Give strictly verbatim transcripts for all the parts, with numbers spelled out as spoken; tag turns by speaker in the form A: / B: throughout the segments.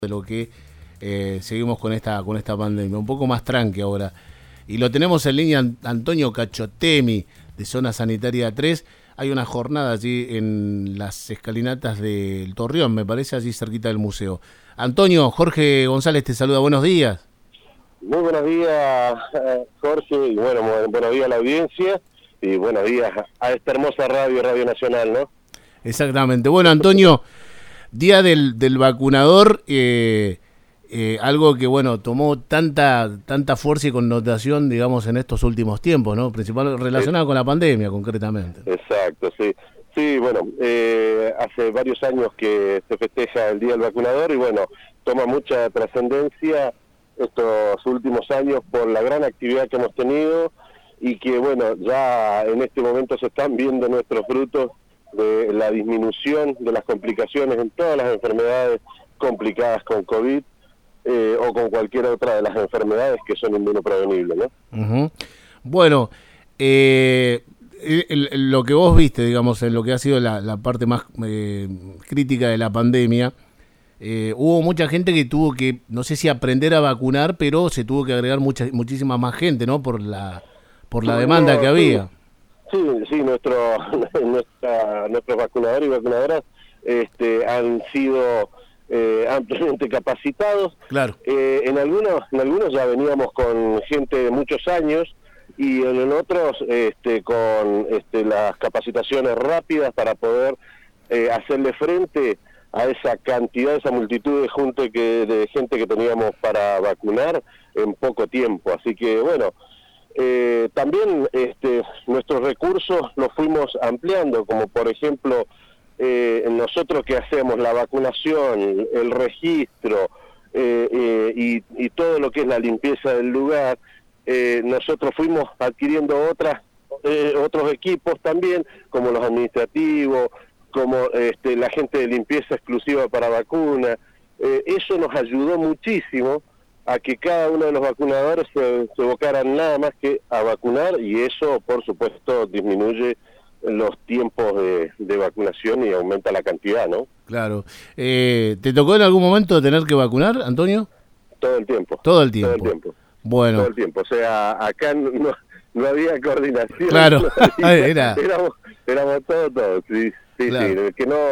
A: de lo que eh, seguimos con esta con esta pandemia, un poco más tranqui ahora. Y lo tenemos en línea Antonio Cachotemi, de Zona Sanitaria tres. Hay una jornada allí en las escalinatas del Torreón, me parece, allí cerquita del museo. Antonio, Jorge González te saluda, buenos días.
B: Muy buenos días, Jorge, y bueno, buenos días a la audiencia, y buenos días a esta hermosa radio, Radio Nacional, ¿no?
A: Exactamente. Bueno, Antonio, día del, del vacunador, eh, eh, algo que, bueno, tomó tanta tanta fuerza y connotación, digamos, en estos últimos tiempos, ¿no? Principalmente relacionado sí. con la pandemia, concretamente.
B: Exacto, sí. Sí, bueno, eh, hace varios años que se festeja el Día del Vacunador y, bueno, toma mucha trascendencia estos últimos años por la gran actividad que hemos tenido y que, bueno, ya en este momento se están viendo nuestros frutos de la disminución de las complicaciones en todas las enfermedades complicadas con COVID eh, o con cualquier otra de las enfermedades que son inmunoprevenibles, ¿no?
A: Uh-huh. Bueno, eh, el, el, lo que vos viste, digamos, en lo que ha sido la, la parte más eh, crítica de la pandemia, eh, hubo mucha gente que tuvo que, no sé si aprender a vacunar, pero se tuvo que agregar mucha, muchísima más gente, ¿no? Por la, por la demanda que había.
B: Sí, sí, nuestro, nuestra, nuestros vacunadores y vacunadoras este, han sido eh, ampliamente capacitados.
A: Claro.
B: Eh, en algunos, en algunos ya veníamos con gente de muchos años y en otros este, con este, las capacitaciones rápidas para poder eh, hacerle frente a esa cantidad, esa multitud de gente que, de gente que teníamos para vacunar en poco tiempo. Así que, bueno, Eh, también este, nuestros recursos los fuimos ampliando, como por ejemplo eh, nosotros que hacemos la vacunación, el registro eh, eh, y, y todo lo que es la limpieza del lugar, eh, nosotros fuimos adquiriendo otras eh, otros equipos también, como los administrativos, como este, la gente de limpieza exclusiva para vacuna. Eh, eso nos ayudó muchísimo a que cada uno de los vacunadores se, se abocaran nada más que a vacunar y eso, por supuesto, disminuye los tiempos de, de vacunación y aumenta la cantidad, ¿no?
A: Claro. Eh, ¿Te tocó en algún momento tener que vacunar, Antonio?
B: Todo el tiempo.
A: Todo el tiempo.
B: Todo el tiempo.
A: Bueno.
B: Todo el tiempo. O sea, acá no, no había coordinación.
A: Claro.
B: No había,
A: Era.
B: Éramos, éramos todos, todos. Sí, sí, claro. Sí. El que no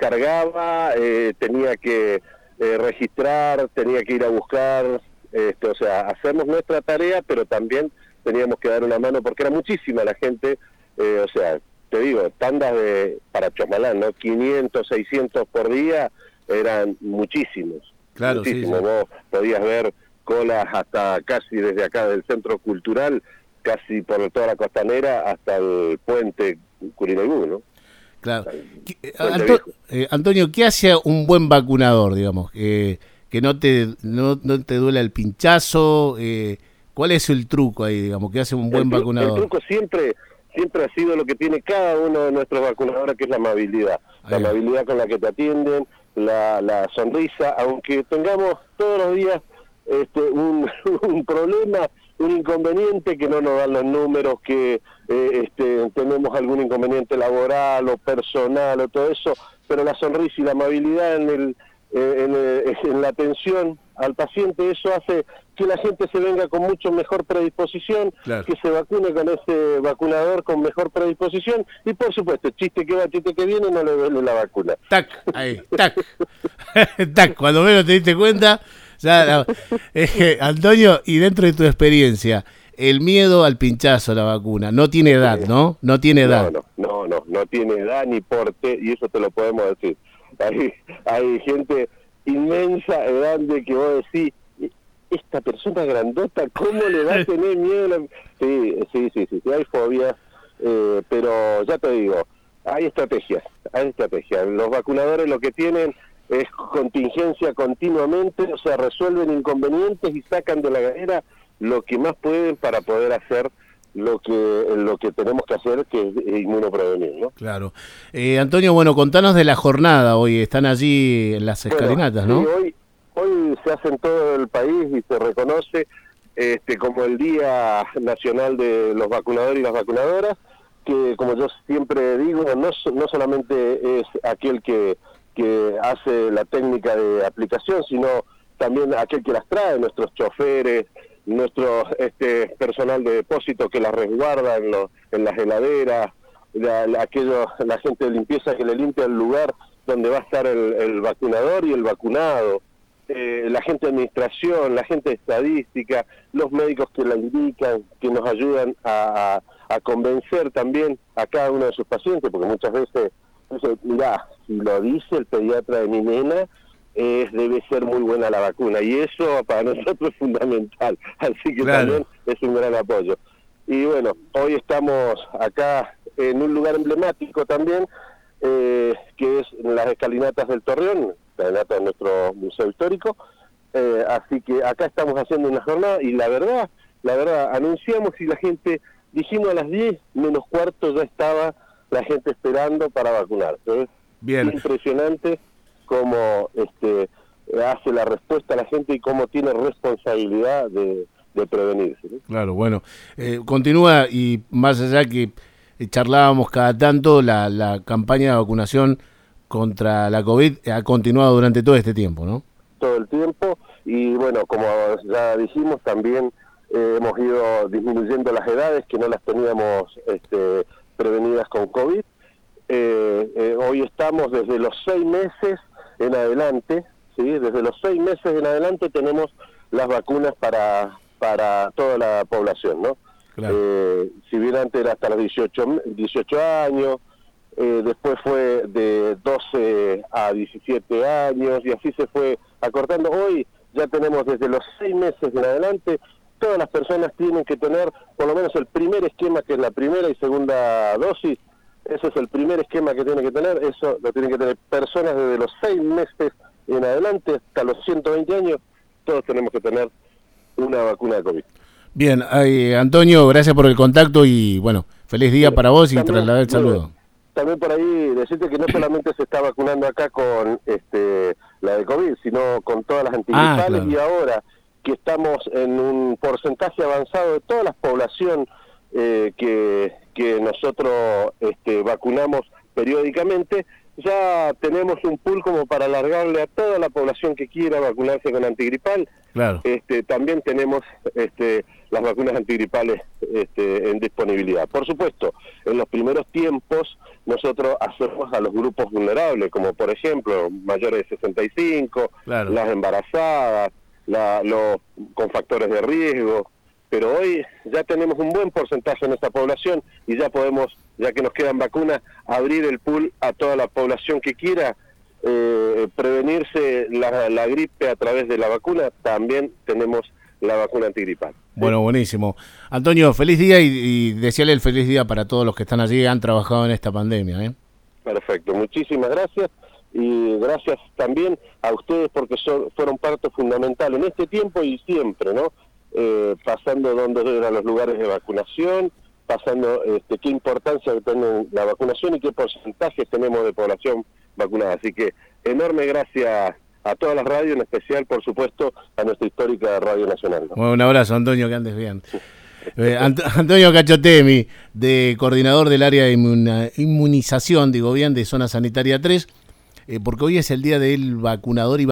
B: cargaba eh, tenía que Eh, registrar, tenía que ir a buscar, este, o sea, hacernos nuestra tarea, pero también teníamos que dar una mano porque era muchísima la gente, eh, o sea, te digo, tandas de, para Chosmalán, ¿no? quinientos, seiscientos por día, eran muchísimos.
A: Claro,
B: muchísimos.
A: Sí, sí.
B: Vos podías ver colas hasta casi desde acá del Centro Cultural, casi por toda la costanera, hasta el puente Curinaibú, ¿no?
A: Claro. Anto eh, Antonio, ¿qué hace un buen vacunador, digamos? Eh, que no te no, no te duela el pinchazo. Eh, ¿Cuál es el truco ahí, digamos? ¿Qué hace un buen
B: el
A: vacunador?
B: El truco siempre siempre ha sido lo que tiene cada uno de nuestros vacunadores, que es la amabilidad. La
A: Ahí.
B: amabilidad con la que te atienden, la, la sonrisa, aunque tengamos todos los días este, un, un problema, un inconveniente, que no nos dan los números, que eh, este, tenemos algún inconveniente laboral o personal o todo eso, pero la sonrisa y la amabilidad en, el, eh, en, el, en la atención al paciente, eso hace que la gente se venga con mucho mejor predisposición,
A: claro.
B: que se vacune con ese vacunador con mejor predisposición y, por supuesto, chiste que va, chiste que viene, no le duele la vacuna.
A: Tac, ahí, tac, tac, cuando menos te diste cuenta. Ya, no. eh, Antonio, y dentro de tu experiencia, el miedo al pinchazo, la vacuna, no tiene edad, ¿no? No tiene edad.
B: No, no, no, no, no tiene edad ni porte, y eso te lo podemos decir. Hay, hay gente inmensa, grande, que vos decís, esta persona grandota, ¿cómo le va a tener miedo? Sí, sí, sí, sí, sí hay fobias, eh, pero ya te digo, hay estrategias, hay estrategias. Los vacunadores lo que tienen es contingencia continuamente, o sea, resuelven inconvenientes y sacan de la galera lo que más pueden para poder hacer lo que lo que tenemos que hacer, que es inmunoprevenir, ¿no?
A: Claro. Eh, Antonio, bueno, contanos de la jornada hoy, están allí en las escalinatas, bueno, ¿no?
B: Sí, hoy, hoy se hace en todo el país y se reconoce este como el Día Nacional de los Vacunadores y las Vacunadoras, que como yo siempre digo, no, no solamente es aquel que que hace la técnica de aplicación, sino también aquel que las trae, nuestros choferes, nuestro este, personal de depósito que las resguarda en, lo, en las heladeras, la, la, aquello, la gente de limpieza que le limpia el lugar donde va a estar el, el vacunador y el vacunado, eh, la gente de administración, la gente de estadística, los médicos que la indican, que nos ayudan a, a, a convencer también a cada uno de sus pacientes, porque muchas veces dice, mirá, si lo dice el pediatra de mi nena, eh, debe ser muy buena la vacuna, y eso para nosotros es fundamental, así que claro, también es un gran apoyo. Y bueno, hoy estamos acá en un lugar emblemático también, eh, que es las escalinatas del Torreón, escalinata de nuestro museo histórico, eh, así que acá estamos haciendo una jornada, y la verdad, la verdad, anunciamos y la gente, dijimos a las diez menos cuarto ya estaba la gente esperando para vacunarse. ¿eh?
A: Bien.
B: Impresionante cómo este, hace la respuesta a la gente y cómo tiene responsabilidad de, de prevenirse. ¿no?
A: Claro, bueno, eh, continúa, y más allá que charlábamos cada tanto, la, la campaña de vacunación contra la COVID ha continuado durante todo este tiempo, ¿no?
B: Todo el tiempo, y bueno, como ya dijimos, también eh, hemos ido disminuyendo las edades que no las teníamos este, prevenidas con COVID. Eh, eh, hoy estamos desde los seis meses en adelante, ¿sí? Desde los seis meses en adelante tenemos las vacunas para para toda la población, ¿no? Claro. Eh, si bien antes era hasta los dieciocho años, eh, después fue de doce a diecisiete años, y así se fue acortando. Hoy ya tenemos desde los seis meses en adelante, todas las personas tienen que tener por lo menos el primer esquema, que es la primera y segunda dosis. Ese es el primer esquema que tienen que tener, eso lo tienen que tener personas desde los seis meses en adelante hasta los ciento veinte años, todos tenemos que tener una vacuna de COVID.
A: Bien, eh, Antonio, gracias por el contacto y bueno, feliz día sí, para vos y también, trasladar el saludo.
B: Bueno, también por ahí decirte que no solamente se está vacunando acá con este la de COVID, sino con todas las antigripales, ah, claro. Y ahora que estamos en un porcentaje avanzado de toda la población eh, que, que nosotros este, vacunamos periódicamente, ya tenemos un pool como para alargarle a toda la población que quiera vacunarse con antigripal.
A: Claro.
B: Este, también tenemos este, las vacunas antigripales este, en disponibilidad. Por supuesto, en los primeros tiempos nosotros hacemos a los grupos vulnerables, como por ejemplo mayores de sesenta y cinco, claro. Las embarazadas, la, los con factores de riesgo, pero hoy ya tenemos un buen porcentaje en esta población y ya podemos, ya que nos quedan vacunas, abrir el pool a toda la población que quiera eh, prevenirse la, la gripe a través de la vacuna. También tenemos la vacuna antigripal.
A: Bueno, buenísimo. Antonio, feliz día y, y desearle el feliz día para todos los que están allí y han trabajado en esta pandemia. ¿eh?
B: Perfecto, muchísimas gracias. Y gracias también a ustedes porque son, fueron parte fundamental en este tiempo y siempre, ¿no? Eh, pasando donde eran los lugares de vacunación, pasando este, qué importancia tiene la vacunación y qué porcentajes tenemos de población vacunada. Así que enorme gracias a todas las radios, en especial, por supuesto, a nuestra histórica Radio Nacional, ¿no?
A: Bueno, un abrazo, Antonio, que andes bien. Eh, Ant Antonio Cachotemi, de coordinador del área de inmun inmunización, digo bien, de Zona Sanitaria tres, eh, porque hoy es el día del vacunador y